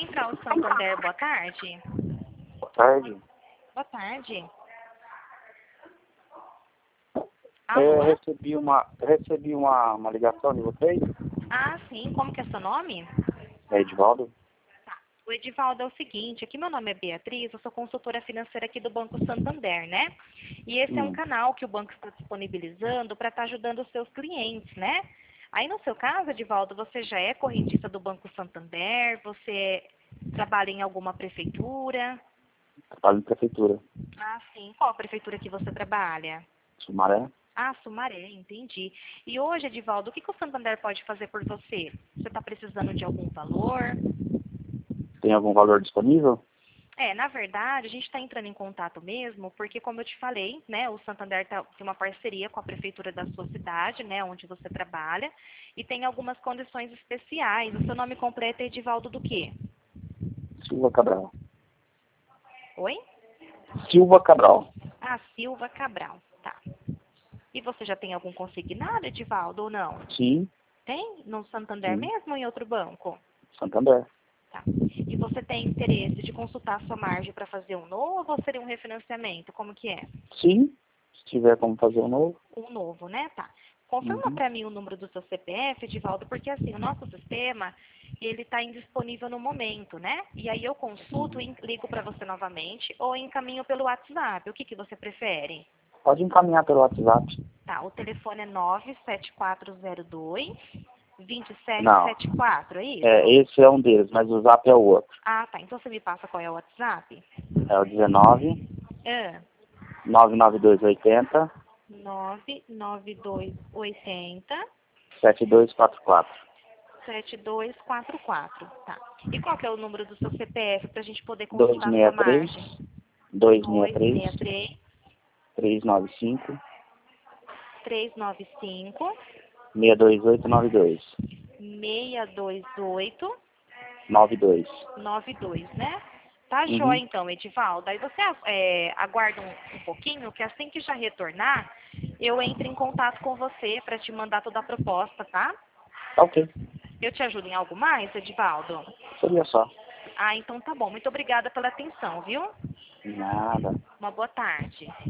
Central Santander, boa tarde. Boa tarde. Boa tarde. Eu Alô? recebi uma ligação de vocês. Ah, sim. Como que é seu nome? É Edivaldo. Tá. O Edivaldo é o seguinte, aqui meu nome é Beatriz, eu sou consultora financeira aqui do Banco Santander, né? E esse é um canal que o banco está disponibilizando para estar ajudando os seus clientes, né? Aí no seu caso, Edivaldo, você já é correntista do Banco Santander? Você trabalha em alguma prefeitura? Trabalho em prefeitura. Ah, sim. Qual a prefeitura que você trabalha? Sumaré. Ah, Sumaré, entendi. E hoje, Edivaldo, o que o Santander pode fazer por você? Você está precisando de algum valor? Tem algum valor disponível? Na verdade, a gente está entrando em contato mesmo, porque como eu te falei, né, o Santander tem uma parceria com a prefeitura da sua cidade, né, onde você trabalha, e tem algumas condições especiais. O seu nome completo é Edivaldo do quê? Silva Cabral. Oi? Silva Cabral. Ah, Silva Cabral, tá. E você já tem algum consignado, Edivaldo, ou não? Sim. Tem? No Santander Sim. mesmo ou em outro banco? Santander. Tá. E você tem interesse de consultar a sua margem para fazer um novo ou seria um refinanciamento? Como que é? Sim. Se tiver como fazer um novo. Um novo, né? Tá. Confirma para mim o número do seu CPF, Edivaldo, porque assim, o nosso sistema, ele está indisponível no momento, né? E aí eu consulto e ligo para você novamente ou encaminho pelo WhatsApp. O que você prefere? Pode encaminhar pelo WhatsApp. Tá, o telefone é 97402 Não. 2774, é isso? Esse é um deles, mas o Zap é o outro. Ah, tá. Então você me passa qual é o WhatsApp? É o 19 Ah, 99280 99280 7244. 7244. Tá. E qual que é o número do seu CPF para a gente poder consultar a sua 263 margem? 263 395 395 62892. 628 92. 92, né? Tá joia Uhum. então, Edivaldo. Aí você aguarda um pouquinho, que assim que já retornar, eu entro em contato com você para te mandar toda a proposta, tá? Tá ok. Eu te ajudo em algo mais, Edivaldo? Seria só. Ah, então tá bom. Muito obrigada pela atenção, viu? Nada. Uma boa tarde.